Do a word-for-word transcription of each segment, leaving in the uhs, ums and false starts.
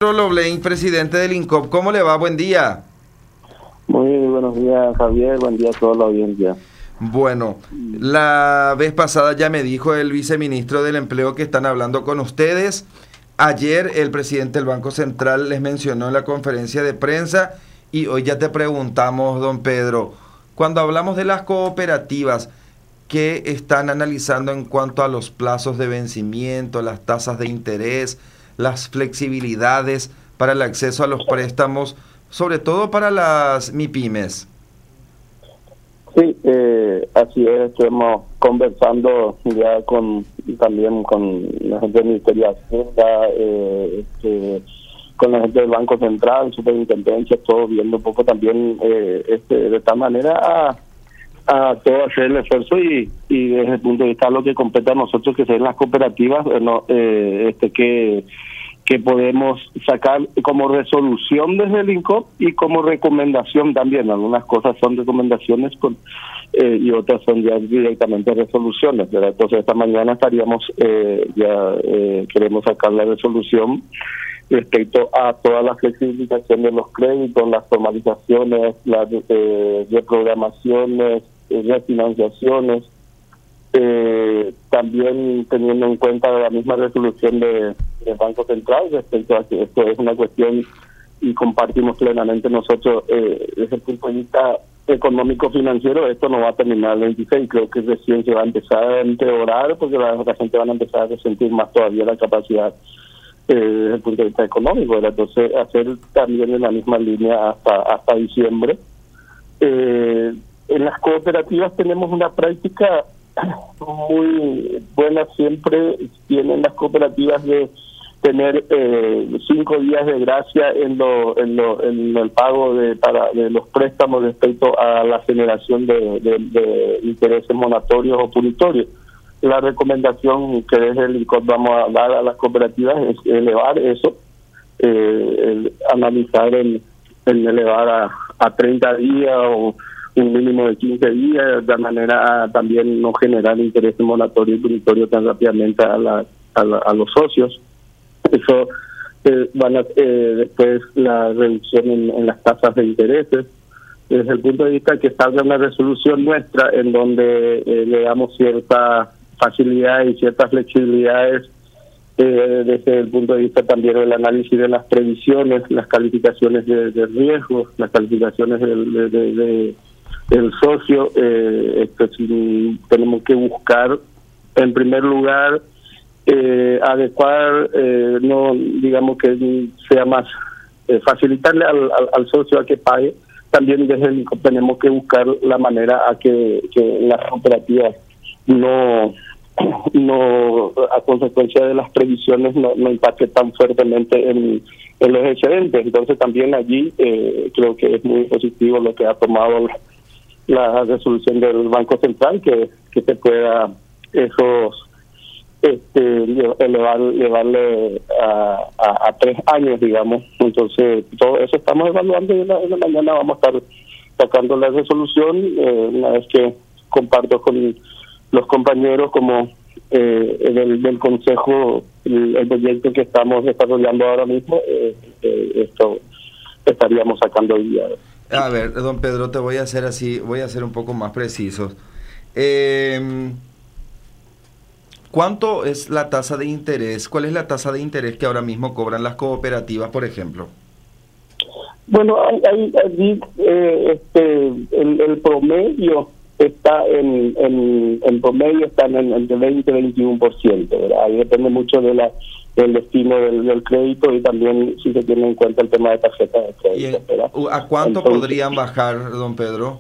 Loblein, presidente del INCOP, ¿cómo le va? Buen día. Muy buenos días, Javier, buen día a toda la audiencia. Bueno, la vez pasada ya me dijo el viceministro del Empleo que están hablando con ustedes. Ayer el presidente del Banco Central les mencionó en la conferencia de prensa y hoy ya te preguntamos, don Pedro, cuando hablamos de las cooperativas, ¿qué están analizando en cuanto a los plazos de vencimiento, las tasas de interés, las flexibilidades para el acceso a los préstamos, sobre todo para las MIPYMES? Sí, eh, así es, estamos conversando ya con también con la gente del Ministerio de Hacienda, eh, este, con la gente del Banco Central, superintendencia, todo viendo un poco también eh, este, de tal manera a, a todo hacer el esfuerzo y, y desde el punto de vista de lo que compete a nosotros, que sean las cooperativas, eh, no, eh, este que que podemos sacar como resolución desde el INCOP y como recomendación también. Algunas cosas son recomendaciones con, eh, y otras son ya directamente resoluciones, ¿verdad? Entonces esta mañana estaríamos, eh, ya eh, queremos sacar la resolución respecto a toda la flexibilización de los créditos, las formalizaciones, las eh, reprogramaciones, eh, refinanciaciones, eh, también teniendo en cuenta la misma resolución de del Banco Central respecto a que esto es una cuestión y compartimos plenamente nosotros eh, desde el punto de vista económico financiero, esto no va a terminar el veintiséis, creo que recién se va a empezar a empeorar porque la, la gente va a empezar a resentir más todavía la capacidad eh, desde el punto de vista económico, ¿verdad? Entonces hacer también en la misma línea hasta hasta diciembre. Eh, en las cooperativas tenemos una práctica muy buena, siempre tienen las cooperativas de tener eh, cinco días de gracia en lo, en lo en el pago de para de los préstamos respecto a la generación de, de, de intereses moratorios o punitorios. La recomendación que desde el INCOP vamos a dar a las cooperativas es elevar eso, eh, el, analizar el, el elevar a, a treinta días o un mínimo de quince días, de manera a también no generar intereses moratorios y punitorios tan rápidamente a, la, a, la, a los socios. Eso eh, van a, eh, después la reducción en, en las tasas de intereses, desde el punto de vista que salga una resolución nuestra en donde eh, le damos cierta facilidad y ciertas flexibilidades eh, desde el punto de vista también del análisis de las previsiones, las calificaciones de, de riesgos, las calificaciones de, de, de, de el socio. Eh, esto sí, tenemos que buscar en primer lugar eh, adecuar, eh, no digamos que sea más eh, facilitarle al, al, al socio a que pague. También desde el INCOP tenemos que buscar la manera a que, que las cooperativas no no a consecuencia de las previsiones no, no impacte tan fuertemente en, en los excedentes. Entonces también allí eh, creo que es muy positivo lo que ha tomado la, la resolución del Banco Central, que, que se pueda esos este elevar elevarle a, a, a tres años, digamos. Entonces todo eso estamos evaluando y en la, en la mañana vamos a estar sacando la resolución, eh, una vez que comparto con los compañeros como eh, del, del consejo el, el proyecto que estamos desarrollando ahora mismo, eh, eh, esto estaríamos sacando hoy día. A ver, don Pedro, te voy a hacer así, voy a ser un poco más preciso. Eh, ¿Cuánto es la tasa de interés? ¿Cuál es la tasa de interés que ahora mismo cobran las cooperativas, por ejemplo? Bueno, hay, hay, allí eh, este, el, el promedio está en, en, en promedio están en entre veinte y veintiuno por ciento, ¿verdad? Ahí depende mucho de la del destino del, del crédito y también si se tiene en cuenta el tema de tarjeta de crédito, ¿verdad? ¿A cuánto Entonces, podrían bajar, don Pedro?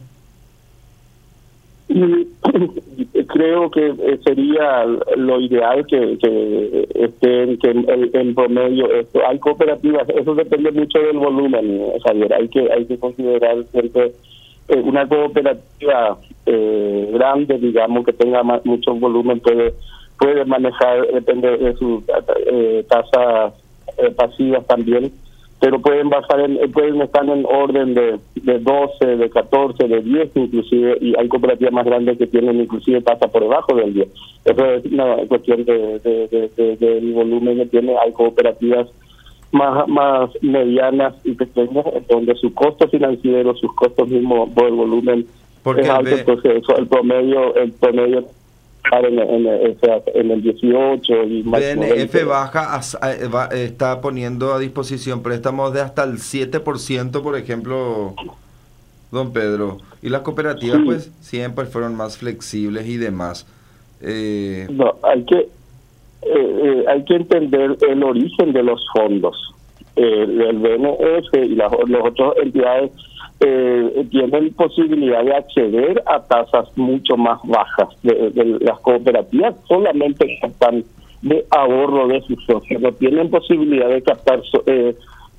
Creo que sería lo ideal que, que estén que en, en promedio esto. Hay cooperativas, eso depende mucho del volumen, Javier. Hay que hay que considerar siempre eh, una cooperativa eh, grande, digamos, que tenga más, mucho volumen, puede puede manejar, depende de sus eh, tasas eh, pasivas también, pero pueden bajar en, pueden estar en orden de, de doce, de catorce, de diez inclusive, y hay cooperativas más grandes que tienen inclusive tasa por debajo del diez. Eso es una cuestión de, de, de, de, del volumen que tiene. Hay cooperativas más más medianas y pequeñas, donde su costo financiero, sus costos mismos por el volumen Porque es alto, el B- entonces eso, el promedio, el promedio en, en, en, en el dieciocho y B máximo N F veinte. baja a- a- va- está poniendo a disposición préstamos de hasta el siete por ciento, por ejemplo, don Pedro. Y las cooperativas, Sí. pues, siempre fueron más flexibles y demás. Eh, No, hay que eh, eh, hay que entender el origen de los fondos. Eh, el B N F y las, las otras entidades eh, tienen posibilidad de acceder a tasas mucho más bajas. De, de las cooperativas solamente captan de ahorro de sus socios, no tienen posibilidad de captar so- eh,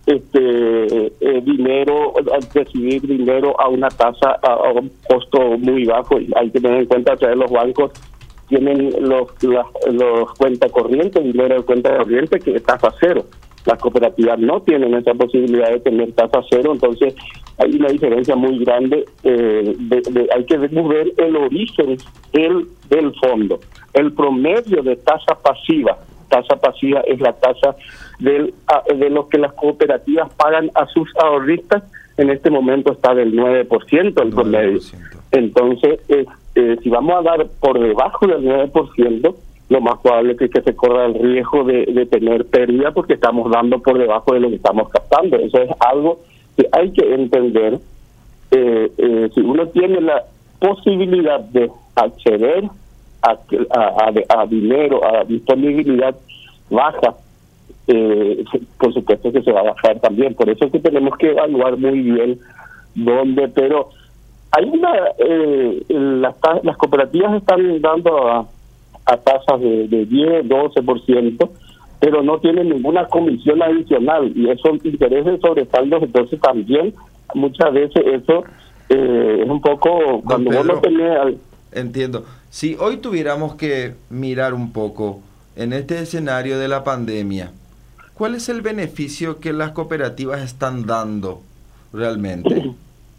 este eh, dinero, recibir dinero a una tasa, a, a un costo muy bajo. Y hay que tener en cuenta que los bancos tienen los las, los cuenta corriente, dinero de cuenta corriente que es tasa cero. Las cooperativas no tienen esa posibilidad de tener tasa cero, entonces hay una diferencia muy grande. Eh, de, de, hay que ver el origen del, del fondo. El promedio de tasa pasiva, tasa pasiva es la tasa del, a, de lo que las cooperativas pagan a sus ahorristas, en este momento está del nueve por ciento el promedio. nueve por ciento. Entonces, eh, eh, si vamos a dar por debajo del nueve por ciento, lo más probable es que se corra el riesgo de, de tener pérdida porque estamos dando por debajo de lo que estamos captando. Eso es algo que hay que entender. Eh, eh, si uno tiene la posibilidad de acceder a, a, a, a dinero, a disponibilidad baja, eh, por supuesto que se va a bajar también. Por eso es que tenemos que evaluar muy bien dónde, pero hay una, eh, las, las cooperativas están dando a, a tasas de, de diez, doce por ciento, pero no tienen ninguna comisión adicional y esos intereses sobre saldos, entonces también muchas veces eso eh, es un poco, cuando Pedro, vos no tenés... Al... Entiendo. Si hoy tuviéramos que mirar un poco en este escenario de la pandemia, ¿cuál es el beneficio que las cooperativas están dando realmente?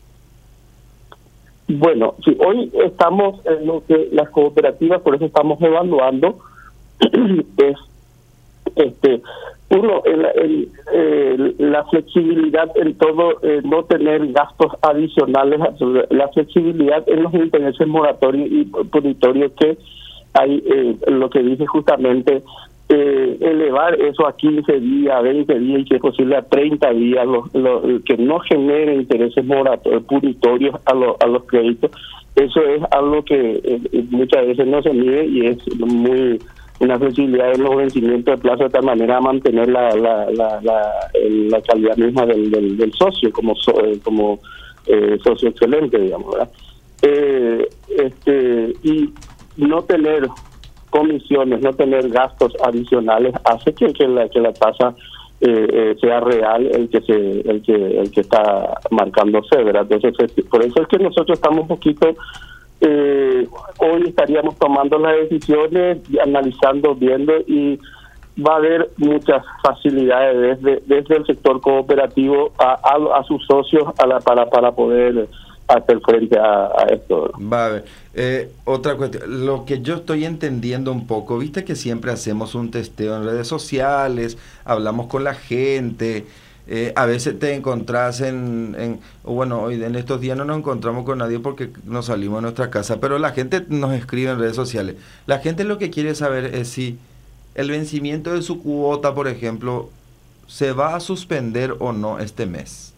Bueno, si hoy estamos en lo que las cooperativas, por eso estamos evaluando, es este uno el, el, el, la flexibilidad en todo, eh, no tener gastos adicionales, la flexibilidad en los intereses moratorios y punitorios que hay, eh, lo que dice justamente eh, elevar eso a quince días, a veinte días y que es posible a treinta días, lo, lo, que no genere intereses moratorios, punitorios a, lo, a los créditos. Eso es algo que eh, muchas veces no se mide y es muy una flexibilidad en los vencimientos de plazo de tal manera a mantener la la la, la, la calidad misma del, del, del socio como so, eh, como eh, socio excelente, digamos, ¿verdad? Eh, este y no tener comisiones, no tener gastos adicionales hace que, que la que la tasa eh, eh, sea real el que se el que el que está marcándose, ¿verdad? Entonces por eso es que nosotros estamos un poquito Eh, hoy estaríamos tomando las decisiones, analizando, viendo y va a haber muchas facilidades desde desde el sector cooperativo a, a, a sus socios a la, para para poder hacer frente a, a esto. Va a ver, eh, otra cuestión, lo que yo estoy entendiendo un poco, viste que siempre hacemos un testeo en redes sociales, hablamos con la gente. Eh, a veces te encontrás en, en, bueno, hoy en estos días no nos encontramos con nadie porque nos salimos de nuestra casa, pero la gente nos escribe en redes sociales. La gente lo que quiere saber es si el vencimiento de su cuota, por ejemplo, se va a suspender o no este mes.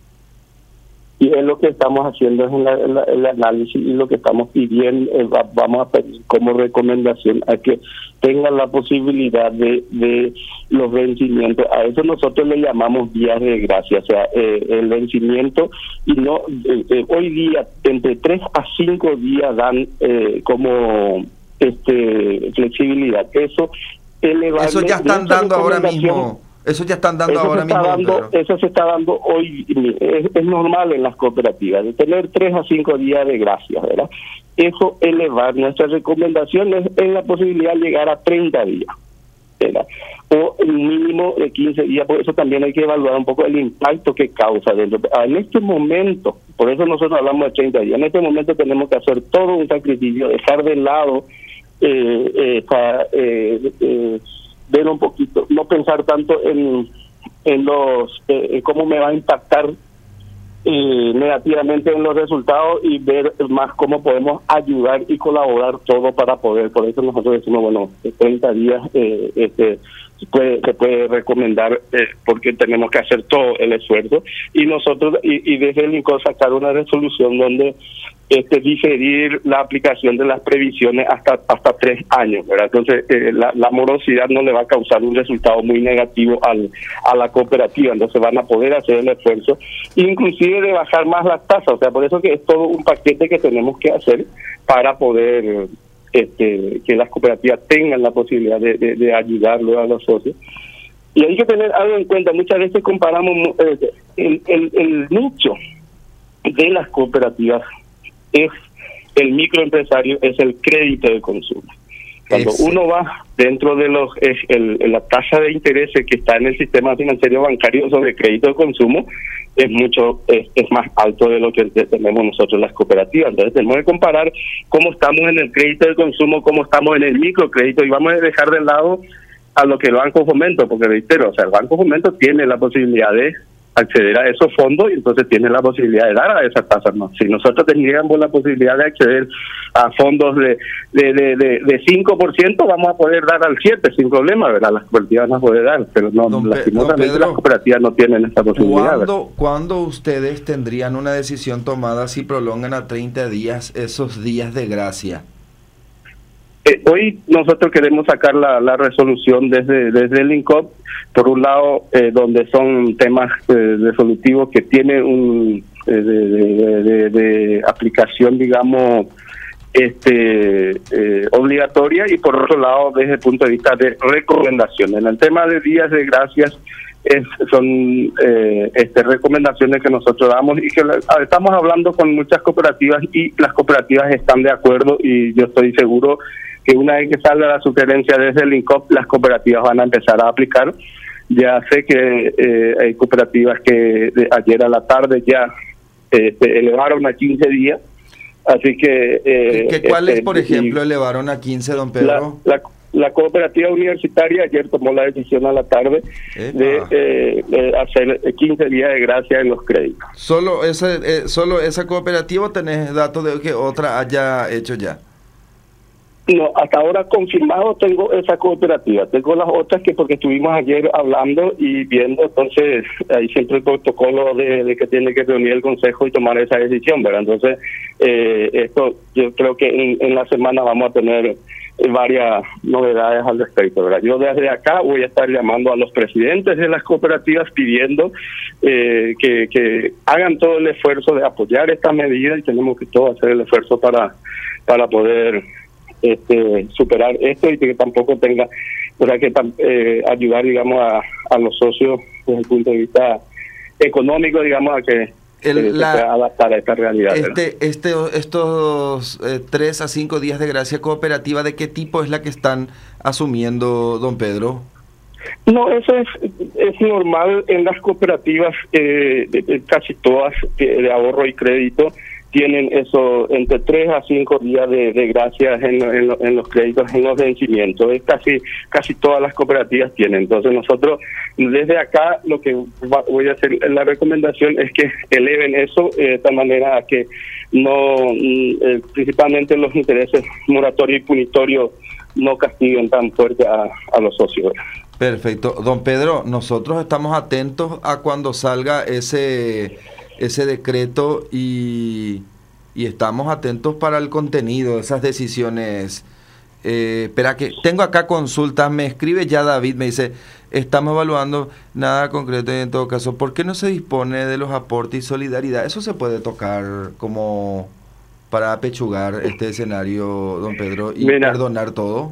Y es lo que estamos haciendo, es el, el, el análisis y lo que estamos pidiendo, eh, va, vamos a pedir como recomendación a que tengan la posibilidad de, de los vencimientos. A eso nosotros le llamamos días de gracia, o sea, eh, el vencimiento, y no eh, eh, hoy día entre tres a cinco días dan eh, como este flexibilidad. Eso eleva, Eso ya están dando ahora mismo. Eso ya están dando eso ahora se está mismo. Dando, eso se está dando hoy, es, es normal en las cooperativas, de tener tres a cinco días de gracia, ¿verdad? Eso elevar, nuestra recomendación es, es la posibilidad de llegar a treinta días, ¿verdad? O el mínimo de quince días, por eso también hay que evaluar un poco el impacto que causa. Dentro. En este momento, por eso nosotros hablamos de treinta días, en este momento tenemos que hacer todo un sacrificio, dejar de lado, eh, eh, para, eh, eh, ver un poquito, no pensar tanto en en los eh, cómo me va a impactar eh, negativamente en los resultados, y ver más cómo podemos ayudar y colaborar todo para poder. Por eso nosotros decimos, bueno, treinta días eh, este se puede, se puede recomendar, eh, porque tenemos que hacer todo el esfuerzo, y nosotros y, y desde el INCOP sacar una resolución donde este diferir la aplicación de las previsiones hasta hasta tres años, ¿verdad? Entonces eh, la, la morosidad no le va a causar un resultado muy negativo al a la cooperativa, entonces van a poder hacer el esfuerzo, inclusive de bajar más las tasas. O sea, por eso que es todo un paquete que tenemos que hacer para poder este, que las cooperativas tengan la posibilidad de, de, de ayudarlo a los socios. Y hay que tener algo en cuenta, muchas veces comparamos eh, el, el, el nicho de las cooperativas es el microempresario, es el crédito de consumo. Cuando es, uno va dentro de los es el, la tasa de interés que está en el sistema financiero bancario sobre crédito de consumo, es mucho es, es más alto de lo que tenemos nosotros las cooperativas. Entonces tenemos que comparar cómo estamos en el crédito de consumo, cómo estamos en el microcrédito, y vamos a dejar de lado a lo que el Banco Fomento, porque reitero, o sea, el Banco Fomento tiene la posibilidad de acceder a esos fondos, y entonces tiene la posibilidad de dar a esas tasas, ¿no? Si nosotros tendríamos la posibilidad de acceder a fondos de de, de, de, de cinco por ciento, vamos a poder dar al siete por ciento sin problema, ¿verdad? Las cooperativas van a poder dar, pero no, don lastimosamente Pedro, las cooperativas no tienen esa posibilidad. ¿Cuándo, ¿Cuándo ustedes tendrían una decisión tomada si prolongan a treinta días esos días de gracia? Eh, hoy nosotros queremos sacar la, la resolución desde desde el INCOP, por un lado, eh, donde son temas eh, resolutivos que tienen un eh, de, de, de, de aplicación, digamos, este eh, obligatoria, y por otro lado, desde el punto de vista de recomendación. En el tema de días de gracias, es, son eh, este, recomendaciones que nosotros damos, y que la, estamos hablando con muchas cooperativas, y las cooperativas están de acuerdo, y yo estoy seguro que una vez que salga la sugerencia desde el INCOP, las cooperativas van a empezar a aplicar. Ya sé que eh, hay cooperativas que de ayer a la tarde ya eh, se elevaron a quince días, así que... Eh, ¿Qué, ¿Cuáles, este, por ejemplo, elevaron a quince, don Pedro? La, la, la cooperativa universitaria ayer tomó la decisión a la tarde de, eh, de hacer quince días de gracia en los créditos. ¿Solo, ese, eh, solo esa cooperativa, o tenés datos de que otra haya hecho ya? No, hasta ahora confirmado tengo esa cooperativa. Tengo las otras que porque estuvimos ayer hablando y viendo, entonces hay siempre el protocolo de, de que tiene que reunir el consejo y tomar esa decisión, ¿verdad? Entonces, eh, esto yo creo que en, en la semana vamos a tener varias novedades al respecto, ¿verdad? Yo desde acá voy a estar llamando a los presidentes de las cooperativas pidiendo eh, que, que hagan todo el esfuerzo de apoyar esta medida, y tenemos que todos hacer el esfuerzo para, para poder... Este, superar esto, y que tampoco tenga, o sea, que eh, ayudar, digamos, a, a los socios desde el punto de vista económico, digamos, a que el, eh, la, se pueda adaptar a esta realidad. Este, este, estos eh, tres a cinco días de gracia cooperativa, ¿de qué tipo es la que están asumiendo, don Pedro? No, eso es es normal en las cooperativas, eh, de, de casi todas de, de ahorro y crédito. Tienen eso entre tres a cinco días de, de gracias en, en, en los créditos, en los vencimientos. Es casi casi todas las cooperativas tienen. Entonces nosotros desde acá lo que va, voy a hacer la recomendación es que eleven eso eh, de tal manera que no, eh, principalmente los intereses moratorio y punitorio no castiguen tan fuerte a, a los socios. Perfecto. Don Pedro, nosotros estamos atentos a cuando salga ese... ese decreto, y, y estamos atentos para el contenido de esas decisiones. Eh, espera, que tengo acá consultas, me escribe ya David, me dice, estamos evaluando nada concreto, y en todo caso, ¿por qué no se dispone de los aportes y solidaridad? Eso se puede tocar como para apechugar este escenario, don Pedro, y Mira, perdonar todo.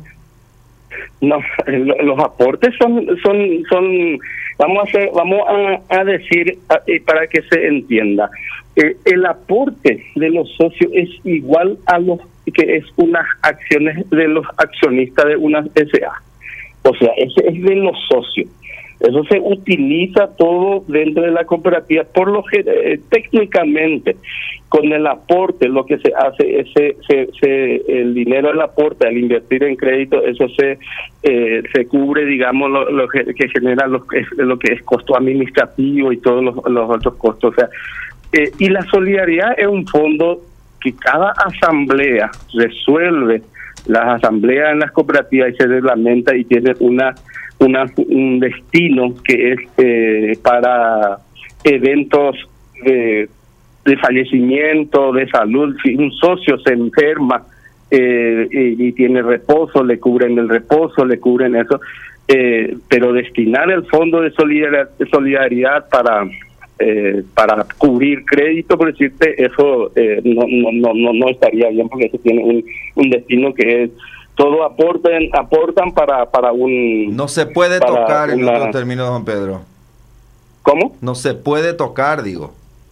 No, los aportes son son son vamos a hacer vamos a, a decir a, para que se entienda, eh, el aporte de los socios es igual a los que es unas acciones de los accionistas de una S A, o sea, ese es de los socios. Eso se utiliza todo dentro de la cooperativa, por lo que eh, técnicamente con el aporte lo que se hace es se, se, se, el dinero del aporte al invertir en crédito, eso se eh, se cubre, digamos, lo, lo que, que genera lo que, es, lo que es costo administrativo y todos los, los otros costos. O sea, eh, y la solidaridad es un fondo que cada asamblea resuelve, las asambleas en las cooperativas, y se reglamenta y tiene una Una, un destino que es eh, para eventos de, de fallecimiento, de salud. Si un socio se enferma eh, y, y tiene reposo, le cubren el reposo, le cubren eso, eh, pero destinar el fondo de solidaridad, de solidaridad para eh, para cubrir crédito, por decirte, eso eh, no, no no no estaría bien, porque eso tiene un, un destino que es todo aportan aportan para para un no se puede tocar en otros términos, don Pedro. ¿Cómo? No se puede tocar, digo.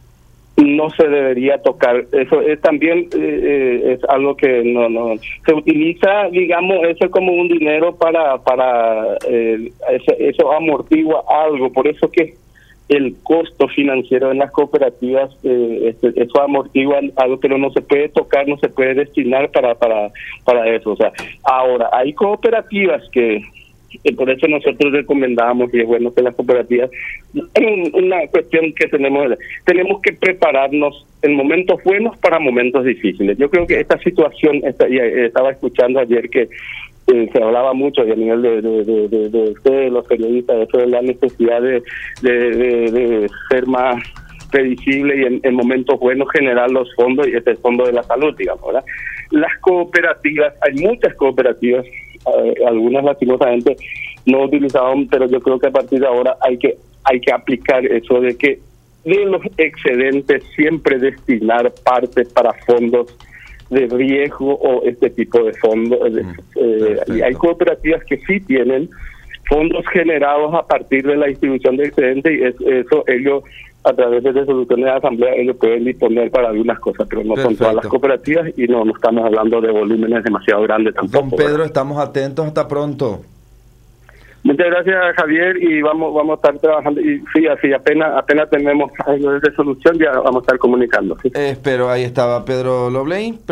No se debería tocar. Eso es también eh, es algo que no no se utiliza, digamos, eso es como un dinero para para eh, eso, eso amortigua algo, por eso que el costo financiero en las cooperativas, eh, este, eso amortigua algo, pero no se puede tocar, no se puede destinar para para para eso. O sea, ahora hay cooperativas que, eh, por eso nosotros recomendamos, y es bueno que las cooperativas, es una cuestión que tenemos, tenemos que prepararnos en momentos buenos para momentos difíciles. Yo creo que esta situación, esta, y estaba escuchando ayer que Eh, se hablaba mucho, y a nivel de, de, de, de, de ustedes, los periodistas, eso de la necesidad de, de, de, de ser más previsible y en, en momentos buenos generar los fondos, y este es el fondo de la salud, digamos, ¿verdad? Las cooperativas, hay muchas cooperativas, eh, algunas lastimosamente no utilizaban, pero yo creo que a partir de ahora hay que hay que aplicar eso de que de los excedentes siempre destinar parte para fondos de riesgo o este tipo de fondos. Mm, eh, y hay cooperativas que sí tienen fondos generados a partir de la distribución de excedentes, y es, eso ellos, a través de resoluciones de asamblea, ellos pueden disponer para algunas cosas, pero no son todas las cooperativas, y no, no estamos hablando de volúmenes demasiado grandes tampoco. Don Pedro, ¿verdad? Estamos atentos, hasta pronto. Muchas gracias, Javier, y vamos vamos a estar trabajando, y sí, así apenas apenas tenemos algo de resolución, ya vamos a estar comunicando. ¿Sí? Eh, espero, ahí estaba Pedro Loblein.